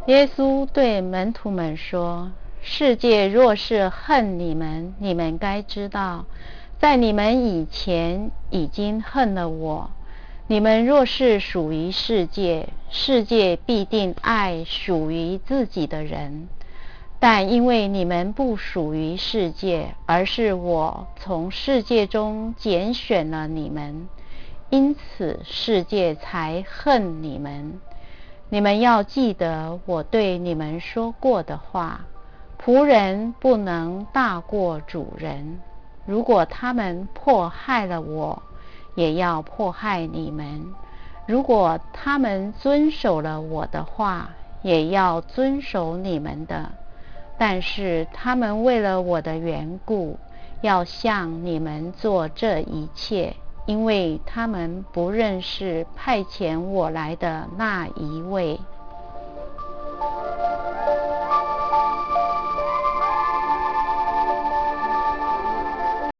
耶稣对门徒们说：世界若是恨你们，你们该知道，在你们以前已经恨了我。你们若是属于世界，世界必定爱属于自己的人。但因为你们不属于世界，而是我从世界中拣选了你们，因此世界才恨你们。你们要记得我对你们说过的话：仆人不能大过主人。如果他们迫害了我，也要迫害你们；如果他们遵守了我的话，也要遵守你们的。但是他们为了我的缘故，要向你们做这一切，因为他们不认识派遣我来的那一位。